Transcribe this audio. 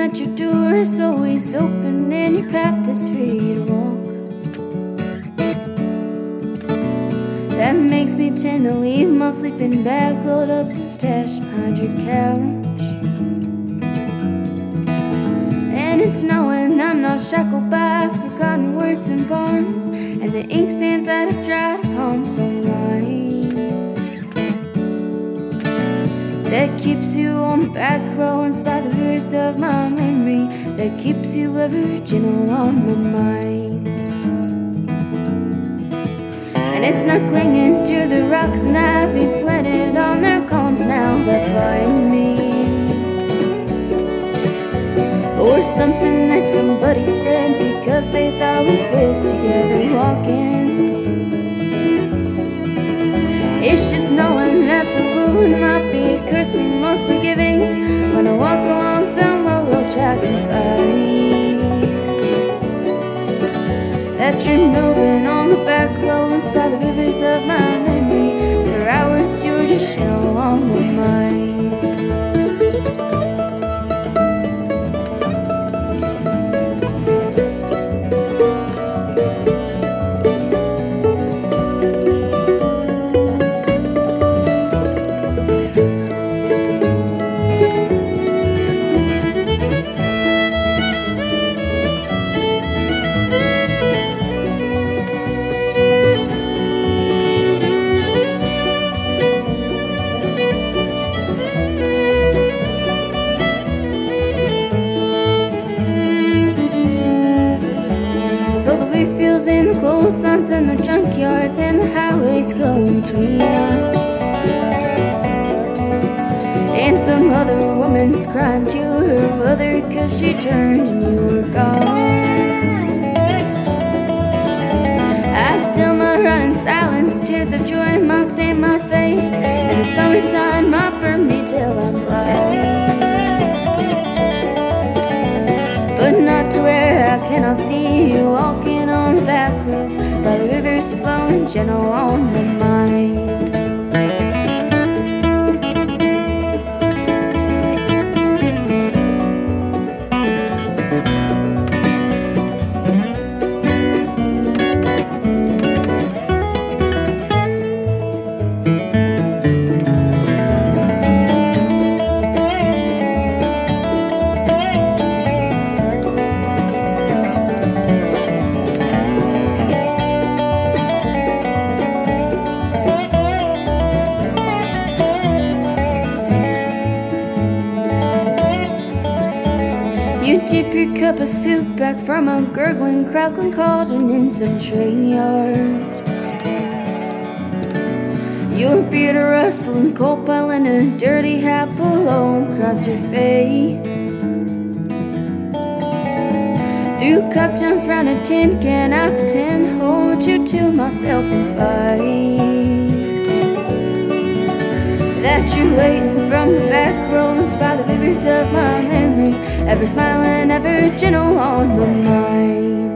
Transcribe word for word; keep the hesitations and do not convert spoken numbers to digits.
that your door is always open and your path is free to walk. That makes me tend to leave my sleeping bag rolled up and stashed behind your couch. And it's knowing I'm not shackled by forgotten words and bonds, and the inkstands that I've dried upon so long, that keeps you on the back roads by the rivers of my memory, that keeps you ever gentle on my mind. And it's not clinging to the rocks and ivy planted on their columns now that bind me, or something that somebody said because they thought we fit together walking. It's just knowing that the road might be cursing or forgiving when I walk along some railroad track and find that you're moving on the back roads by the rivers of my memory. For hours you were just gentle on my mind. Fields and the clotheslines and the junkyards and the highways go between us, and some other woman's crying to her mother cause she turned and you were gone. I still might run in silence, tears of joy might stain my face, and the summer sun might burn me till I'm blind, but not to where I cannot see you walking on the back roads by the rivers flowing gentle on my mind. You dip your cup of soup back from a gurgling, crackling cauldron in some train yard. Your beard a rustling, coal pile and a dirty hat below across your face. Through cup jumps round a tin can, I pretend hold you to myself and fight that you're waiting from the back roads by the rivers of my memory, ever smiling, ever gentle on my mind.